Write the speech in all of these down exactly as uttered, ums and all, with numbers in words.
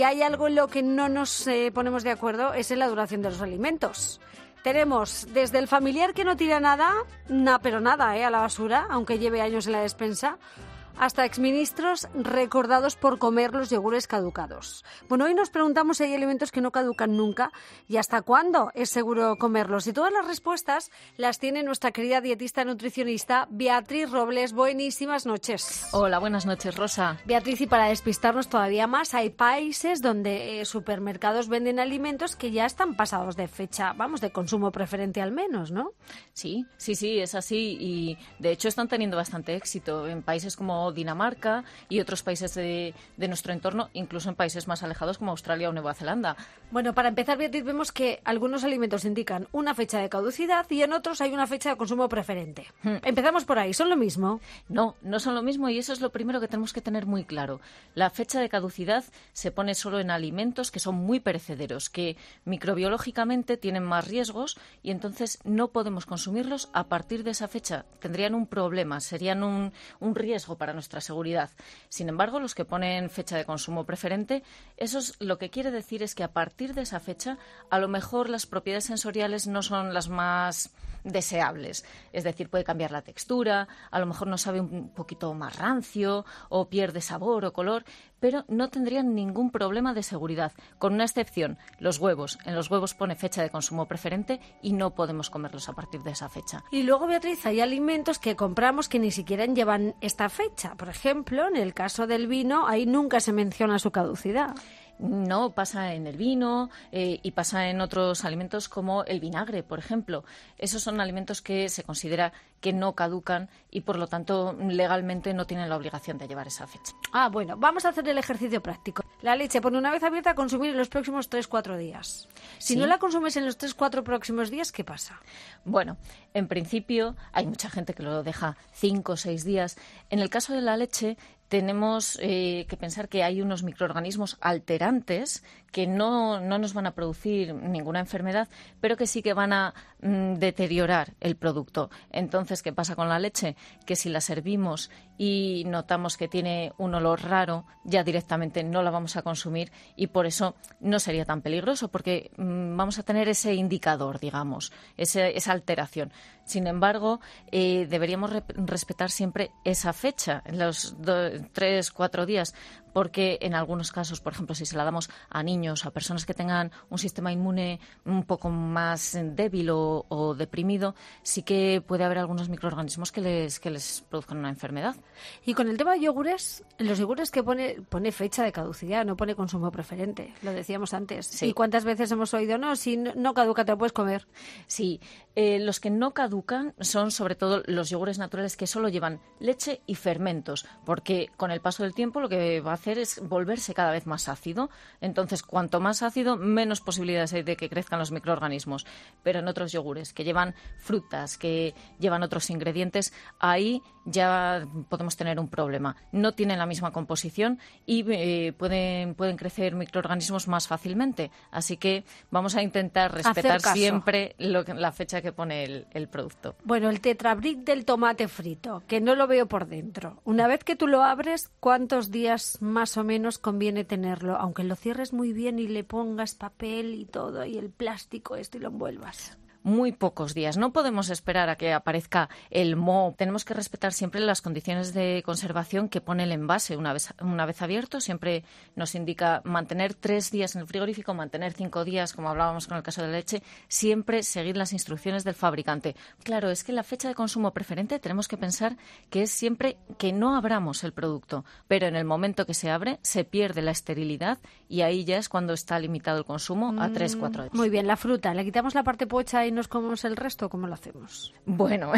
Y hay algo en lo que no nos eh, ponemos de acuerdo, es en la duración de los alimentos. Tenemos desde el familiar que no tira nada, na, pero nada, eh, a la basura, aunque lleve años en la despensa, hasta exministros recordados por comer los yogures caducados. Bueno, hoy nos preguntamos si hay alimentos que no caducan nunca y hasta cuándo es seguro comerlos. Y todas las respuestas las tiene nuestra querida dietista nutricionista Beatriz Robles. Buenísimas noches. Hola, buenas noches, Rosa. Beatriz, y para despistarnos todavía más, hay países donde eh, supermercados venden alimentos que ya están pasados de fecha, vamos, de consumo preferente al menos, ¿no? Sí, sí, sí, es así y de hecho están teniendo bastante éxito en países como Dinamarca y otros países de, de nuestro entorno, incluso en países más alejados como Australia o Nueva Zelanda. Bueno, para empezar, Beatriz, vemos que algunos alimentos indican una fecha de caducidad y en otros hay una fecha de consumo preferente. Hmm. Empezamos por ahí, ¿son lo mismo? No, no son lo mismo y eso es lo primero que tenemos que tener muy claro. La fecha de caducidad se pone solo en alimentos que son muy perecederos, que microbiológicamente tienen más riesgos y entonces no podemos consumirlos a partir de esa fecha. Tendrían un problema, serían un, un riesgo para nuestra seguridad. Sin embargo, los que ponen fecha de consumo preferente, eso es, lo que quiere decir es que a partir de esa fecha, a lo mejor las propiedades sensoriales no son las más deseables. Es decir, puede cambiar la textura, a lo mejor nos sabe un poquito más rancio o pierde sabor o color, pero no tendrían ningún problema de seguridad, con una excepción, los huevos. En los huevos pone fecha de consumo preferente y no podemos comerlos a partir de esa fecha. Y luego, Beatriz, hay alimentos que compramos que ni siquiera llevan esta fecha. Por ejemplo, en el caso del vino, ahí nunca se menciona su caducidad. No, pasa en el vino eh, y pasa en otros alimentos como el vinagre, por ejemplo. Esos son alimentos que se considera que no caducan y, por lo tanto, legalmente no tienen la obligación de llevar esa fecha. Ah, bueno, vamos a hacer el ejercicio práctico. La leche, por una vez abierta, a consumir en los próximos tres cuatro días. Si ¿Sí? no la consumes en los tres cuatro próximos días, ¿qué pasa? Bueno, en principio hay mucha gente que lo deja cinco o seis días. En el caso de la leche, tenemos eh, que pensar que hay unos microorganismos alterantes que no, no nos van a producir ninguna enfermedad, pero que sí que van a mm, deteriorar el producto. Entonces, ¿qué pasa con la leche? Que si la servimos y notamos que tiene un olor raro, ya directamente no la vamos a consumir y por eso no sería tan peligroso, porque mm, vamos a tener ese indicador, digamos, ese, esa alteración. Sin embargo, eh, deberíamos re- respetar siempre esa fecha, los do- tres, cuatro días, porque en algunos casos, por ejemplo, si se la damos a niños, a personas que tengan un sistema inmune un poco más débil o, o deprimido, sí que puede haber algunos microorganismos que les, que les produzcan una enfermedad. Y con el tema de yogures, en los yogures que pone, pone fecha de caducidad, no pone consumo preferente, lo decíamos antes. Sí. ¿Y cuántas veces hemos oído, no, si no, no caduca, te lo puedes comer? Sí, eh, los que no caducan son sobre todo los yogures naturales que solo llevan leche y fermentos, porque con el paso del tiempo lo que va a hacer es volverse cada vez más ácido. Entonces, cuanto más ácido, menos posibilidades hay de que crezcan los microorganismos. Pero en otros yogures que llevan frutas, que llevan otros ingredientes, ahí ya podemos tener un problema. No tienen la misma composición y eh, pueden, pueden crecer microorganismos más fácilmente. Así que vamos a intentar respetar siempre lo que, la fecha que pone el, el producto. Bueno, el tetrabric del tomate frito, que no lo veo por dentro. Una vez que tú lo abres, ¿cuántos días más o menos conviene tenerlo? Aunque lo cierres muy bien y le pongas papel y todo, y el plástico este y lo envuelvas. Muy pocos días. No podemos esperar a que aparezca el moho. Tenemos que respetar siempre las condiciones de conservación que pone el envase. Una vez, una vez abierto, siempre nos indica mantener tres días en el frigorífico, mantener cinco días, como hablábamos con el caso de la leche, siempre seguir las instrucciones del fabricante. Claro, es que la fecha de consumo preferente tenemos que pensar que es siempre que no abramos el producto, pero en el momento que se abre se pierde la esterilidad y ahí ya es cuando está limitado el consumo a tres cuatro días. Muy bien, la fruta, ¿le quitamos la parte pocha y nos comemos el resto? ¿Cómo lo hacemos? Bueno,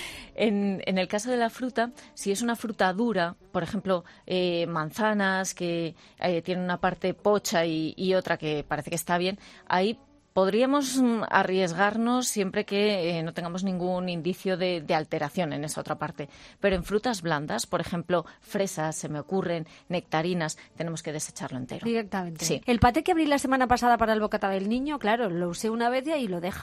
en, en el caso de la fruta, si es una fruta dura, por ejemplo, eh, manzanas que eh, tienen una parte pocha y, y otra que parece que está bien, ahí podríamos arriesgarnos siempre que eh, no tengamos ningún indicio de, de alteración en esa otra parte. Pero en frutas blandas, por ejemplo, fresas, se me ocurren, nectarinas, tenemos que desecharlo entero. Directamente. Sí. El paté que abrí la semana pasada para el bocata del niño, claro, lo usé una vez y ahí lo he dejado.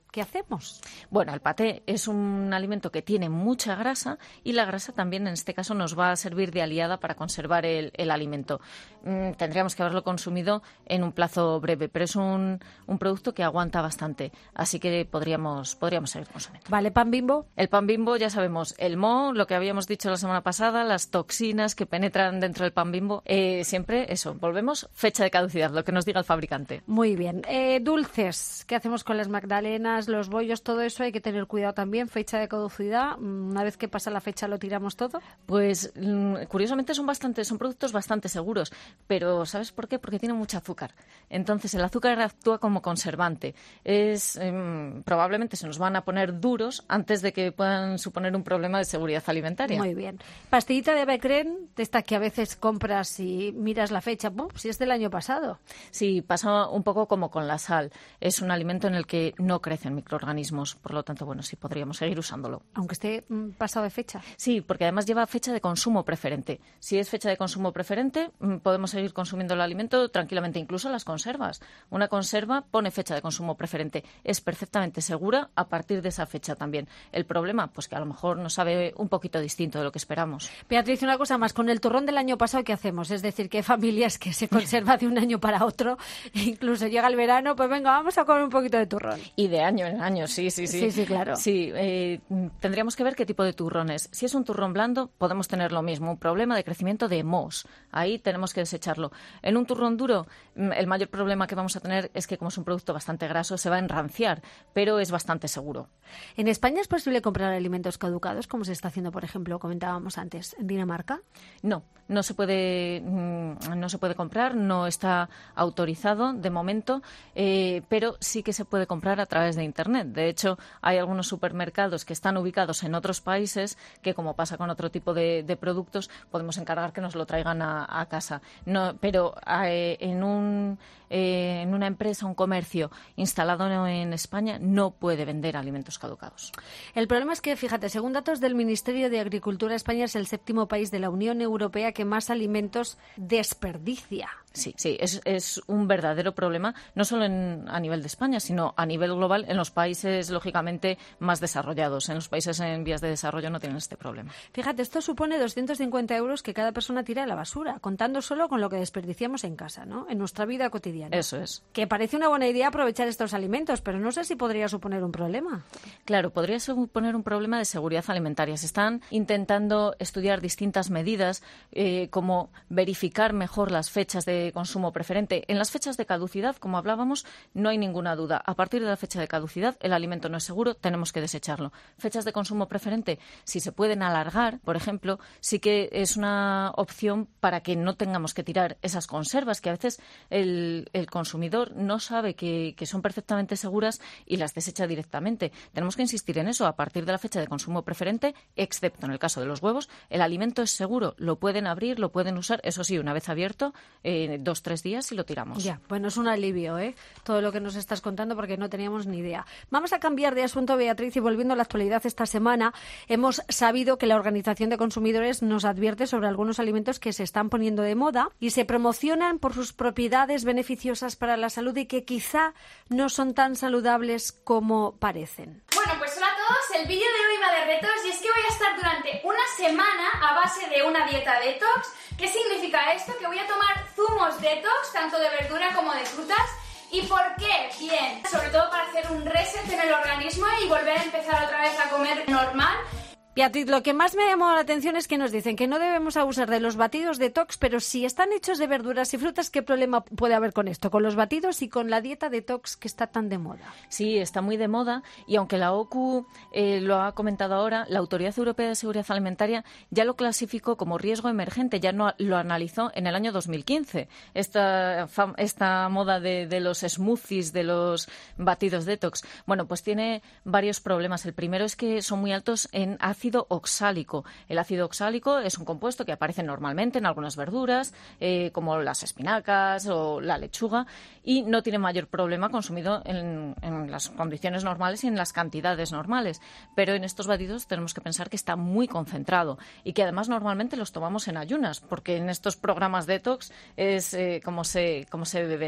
¿Qué hacemos? Bueno, el paté es un alimento que tiene mucha grasa y la grasa también en este caso nos va a servir de aliada para conservar el, el alimento. Mm, tendríamos que haberlo consumido en un plazo breve, pero es un, un producto que aguanta bastante, así que podríamos, podríamos seguir consumiendo. ¿Vale pan Bimbo? El pan Bimbo, ya sabemos, el moho, lo que habíamos dicho la semana pasada, las toxinas que penetran dentro del pan Bimbo, eh, siempre eso, volvemos, fecha de caducidad, lo que nos diga el fabricante. Muy bien. Eh, dulces, ¿qué hacemos con las magdalenas, los bollos, todo eso? Hay que tener cuidado también, fecha de caducidad. Una vez que pasa la fecha, ¿lo tiramos todo? Pues curiosamente son bastante, son productos bastante seguros, pero ¿sabes por qué? Porque tienen mucho azúcar. Entonces el azúcar actúa como conservante. Es eh, probablemente se nos van a poner duros antes de que puedan suponer un problema de seguridad alimentaria. Muy bien. Pastillita de Becren, de esta que a veces compras y miras la fecha, ¡pum!, si es del año pasado. Sí, pasa un poco como con la sal. Es un alimento en el que no crecen microorganismos, por lo tanto, bueno, sí podríamos seguir usándolo. Aunque esté mm, pasado de fecha. Sí, porque además lleva fecha de consumo preferente. Si es fecha de consumo preferente, mm, podemos seguir consumiendo el alimento tranquilamente, incluso las conservas. Una conserva pone fecha de consumo preferente. Es perfectamente segura a partir de esa fecha también. El problema, pues que a lo mejor nos sabe un poquito distinto de lo que esperamos. Beatriz, una cosa más. Con el turrón del año pasado, ¿qué hacemos? Es decir, que hay familias que se conserva de un año para otro, e incluso llega el verano, pues venga, vamos a comer un poquito de turrón. Y de año en año, sí, sí, sí. Sí, sí, claro. Sí, eh, tendríamos que ver qué tipo de turrón es. Si es un turrón blando, podemos tener lo mismo, un problema de crecimiento de mohos. Ahí tenemos que desecharlo. En un turrón duro, el mayor problema que vamos a tener es que, como es un producto bastante graso, se va a enranciar, pero es bastante seguro. ¿En España es posible comprar alimentos caducados, como se está haciendo, por ejemplo, comentábamos antes, en Dinamarca? No, no se puede, no se puede comprar, no está autorizado de momento, eh, pero sí que se puede comprar a través de Internet. De hecho, hay algunos supermercados que están ubicados en otros países que, como pasa con otro tipo de, de productos, podemos encargar que nos lo traigan a, a casa. No, pero eh, en un eh, en una empresa, un comercio instalado en España, no puede vender alimentos caducados. El problema es que, fíjate, según datos del Ministerio de Agricultura, España es el séptimo país de la Unión Europea que más alimentos desperdicia. Sí, sí, es, es un verdadero problema, no solo en, a nivel de España, sino a nivel global en los países, lógicamente, más desarrollados. En los países en vías de desarrollo no tienen este problema. Fíjate, esto supone doscientos cincuenta euros que cada persona tira a la basura, contando solo con lo que desperdiciamos en casa, ¿no?, en nuestra vida cotidiana. Eso es. Que parece una buena idea aprovechar estos alimentos, pero no sé si podría suponer un problema. Claro, podría suponer un problema de seguridad alimentaria. Se están intentando estudiar distintas medidas, eh, como verificar mejor las fechas de consumo preferente. En las fechas de caducidad, como hablábamos, no hay ninguna duda. A partir de la fecha de caducidad, el alimento no es seguro, tenemos que desecharlo. Fechas de consumo preferente, si se pueden alargar, por ejemplo, sí que es una opción para que no tengamos que tirar esas conservas, que a veces el, el consumidor no sabe que, que son perfectamente seguras y las desecha directamente. Tenemos que insistir en eso. A partir de la fecha de consumo preferente, excepto en el caso de los huevos, el alimento es seguro. Lo pueden abrir, lo pueden usar, eso sí, una vez abierto, eh, dos, tres días y lo tiramos. Ya, bueno, es un alivio, ¿eh?, todo lo que nos estás contando, porque no teníamos ni idea. Vamos a cambiar de asunto, Beatriz, y volviendo a la actualidad, esta semana hemos sabido que la Organización de Consumidores nos advierte sobre algunos alimentos que se están poniendo de moda y se promocionan por sus propiedades beneficiosas para la salud y que quizá no son tan saludables como parecen. Bueno, pues hola a todos, el vídeo de hoy va de retos y es que voy a estar durante una semana a base de una dieta detox. ¿Qué significa esto? Que voy a tomar zumos detox, tanto de verdura como de frutas. ¿Y por qué? Bien, sobre todo para hacer un reset en el organismo y volver a empezar otra vez a comer normal. Beatriz, lo que más me ha llamado la atención es que nos dicen que no debemos abusar de los batidos detox, pero si están hechos de verduras y frutas, ¿qué problema puede haber con esto? Con los batidos y con la dieta detox que está tan de moda. Sí, está muy de moda y aunque la O C U eh, lo ha comentado ahora, la Autoridad Europea de Seguridad Alimentaria ya lo clasificó como riesgo emergente, ya no lo analizó en el año dos mil quince. Esta, esta moda de, de los smoothies, de los batidos detox, bueno, pues tiene varios problemas. El primero es que son muy altos en ácido oxálico. El ácido oxálico es un compuesto que aparece normalmente en algunas verduras, eh, como las espinacas o la lechuga, y no tiene mayor problema consumido en, en las condiciones normales y en las cantidades normales. Pero en estos batidos tenemos que pensar que está muy concentrado y que además normalmente los tomamos en ayunas, porque en estos programas detox es eh, como se, como se beben.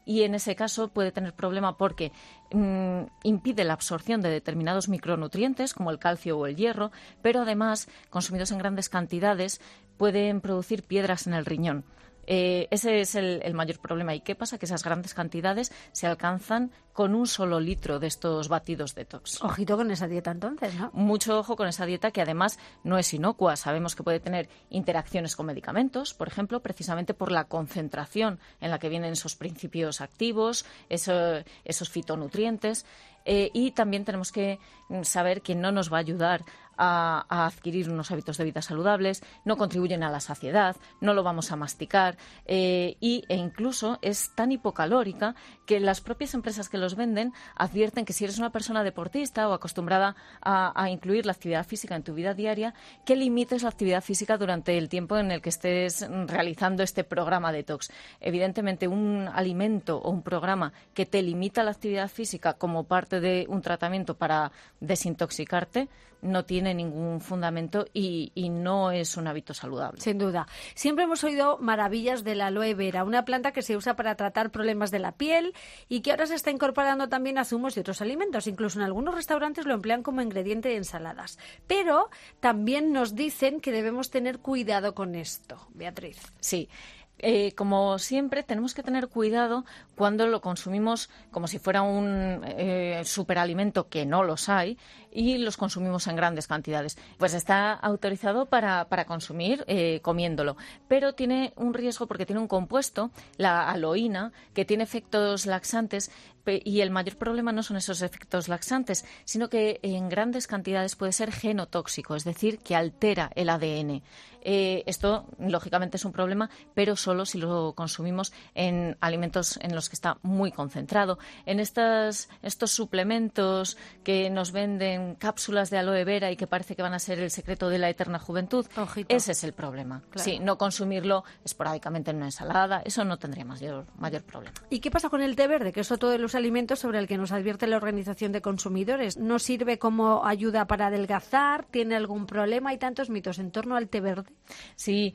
y en ese caso puede tener problema porque mmm, impide la absorción de determinados micronutrientes como el calcio o el hierro, pero además, consumidos en grandes cantidades, pueden producir piedras en el riñón. Eh, ese es el, el mayor problema. ¿Y qué pasa? Que esas grandes cantidades se alcanzan con un solo litro de estos batidos detox. Ojito con esa dieta entonces, ¿no? Mucho ojo con esa dieta que además no es inocua. Sabemos que puede tener interacciones con medicamentos, por ejemplo, precisamente por la concentración en la que vienen esos principios activos, eso, esos fitonutrientes. Eh, y también tenemos que saber que no nos va a ayudar a, a adquirir unos hábitos de vida saludables, no contribuyen a la saciedad, no lo vamos a masticar eh, y, e incluso es tan hipocalórica que las propias empresas que los venden advierten que si eres una persona deportista o acostumbrada a, a incluir la actividad física en tu vida diaria, que limites la actividad física durante el tiempo en el que estés realizando este programa detox. Evidentemente, un alimento o un programa que te limita la actividad física como parte de un tratamiento para desintoxicarte no tiene ningún fundamento y, y no es un hábito saludable. Sin duda. Siempre hemos oído maravillas de la aloe vera, una planta que se usa para tratar problemas de la piel y que ahora se está incorporando también a zumos y otros alimentos. Incluso en algunos restaurantes lo emplean como ingrediente de ensaladas. Pero también nos dicen que debemos tener cuidado con esto. Beatriz. Sí. Eh, como siempre, tenemos que tener cuidado cuando lo consumimos como si fuera un eh, superalimento, que no los hay, y los consumimos en grandes cantidades. Pues está autorizado para, para consumir eh, comiéndolo, pero tiene un riesgo porque tiene un compuesto, la aloína, que tiene efectos laxantes, y el mayor problema no son esos efectos laxantes, sino que en grandes cantidades puede ser genotóxico, es decir, que altera el A D N. Eh, esto, lógicamente, es un problema, pero solo si lo consumimos en alimentos en los que está muy concentrado. En estas, estos suplementos que nos venden cápsulas de aloe vera y que parece que van a ser el secreto de la eterna juventud, Ojito. Ese es el problema. Claro. Sí, no consumirlo esporádicamente en una ensalada, eso no tendría mayor, mayor problema. ¿Y qué pasa con el té verde, que es otro de los alimentos sobre el que nos advierte la Organización de Consumidores? ¿No sirve como ayuda para adelgazar? ¿Tiene algún problema? Hay tantos mitos en torno al té verde. Sí,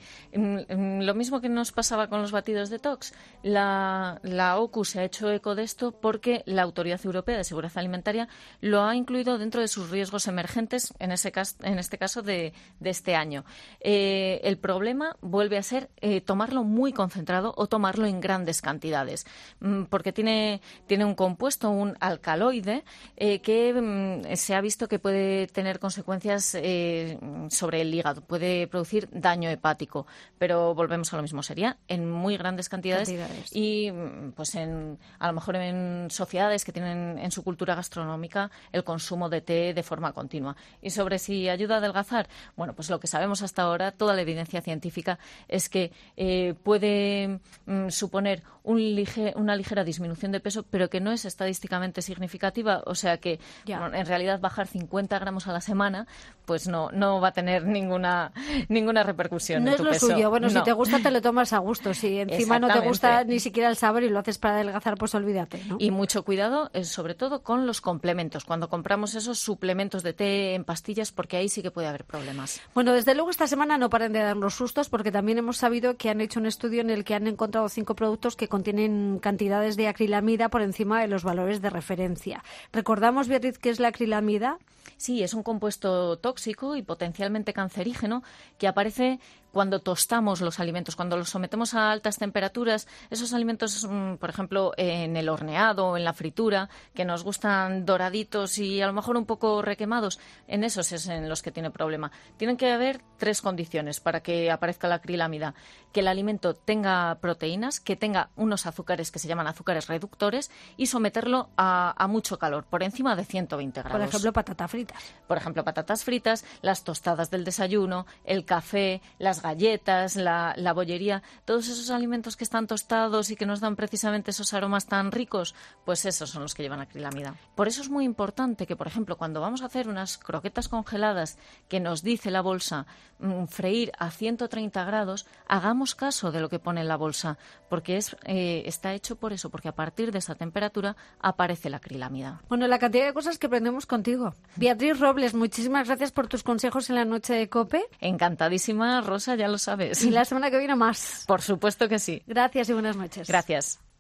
lo mismo que nos pasaba con los batidos detox. La, la O C U se ha hecho eco de esto porque la Autoridad Europea de Seguridad Alimentaria lo ha incluido dentro de sus riesgos emergentes, en, ese caso, en este caso de, de este año. Eh, el problema vuelve a ser eh, tomarlo muy concentrado o tomarlo en grandes cantidades, porque tiene, tiene un compuesto, un alcaloide, eh, que mm, se ha visto que puede tener consecuencias eh, sobre el hígado, puede producir daño hepático, pero volvemos a lo mismo, sería en muy grandes cantidades, cantidades. y pues en, a lo mejor en sociedades que tienen en su cultura gastronómica el consumo de té de forma continua. Y sobre si ayuda a adelgazar, bueno, pues lo que sabemos hasta ahora, toda la evidencia científica es que eh, puede mm, suponer un lige, una ligera disminución de peso, pero que no es estadísticamente significativa, o sea que bueno, en realidad bajar cincuenta gramos a la semana pues no, no va a tener ninguna, ninguna repercusión no en tu es lo peso. Suyo. Bueno, no. si te gusta te lo tomas a gusto, si encima no te gusta ni siquiera el sabor y lo haces para adelgazar, pues olvídate, ¿no? Y mucho cuidado, eh, sobre todo con los complementos, cuando compramos esos suplementos de té en pastillas, porque ahí sí que puede haber problemas. Bueno, desde luego esta semana no paren de darnos sustos, porque también hemos sabido que han hecho un estudio en el que han encontrado cinco productos que contienen cantidades de acrilamida por encima de los valores de referencia. ¿Recordamos, Beatriz, qué es la acrilamida? Sí, es un compuesto tóxico y potencialmente cancerígeno que aparece cuando tostamos los alimentos, cuando los sometemos a altas temperaturas. Esos alimentos, por ejemplo, en el horneado o en la fritura, que nos gustan doraditos y a lo mejor un poco requemados, en esos es en los que tiene problema. Tienen que haber tres condiciones para que aparezca la acrilamida: que el alimento tenga proteínas, que tenga unos azúcares que se llaman azúcares reductores y someterlo a, a mucho calor, por encima de ciento veinte grados. Por ejemplo, patatas fritas. Por ejemplo, patatas fritas, las tostadas del desayuno, el café, las galletas, la, la bollería, todos esos alimentos que están tostados y que nos dan precisamente esos aromas tan ricos, pues esos son los que llevan acrilamida. Por eso es muy importante que, por ejemplo, cuando vamos a hacer unas croquetas congeladas que nos dice la bolsa mmm, freír a ciento treinta grados, hagamos caso de lo que pone en la bolsa, porque es, eh, está hecho por eso, porque a partir de esa temperatura aparece la acrilamida. Bueno, la cantidad de cosas que aprendemos contigo. Beatriz Robles, muchísimas gracias por tus consejos en la noche de COPE. Encantadísima, Rosa, ya lo sabes. Y la semana que viene más. Por supuesto que sí. Gracias y buenas noches. Gracias.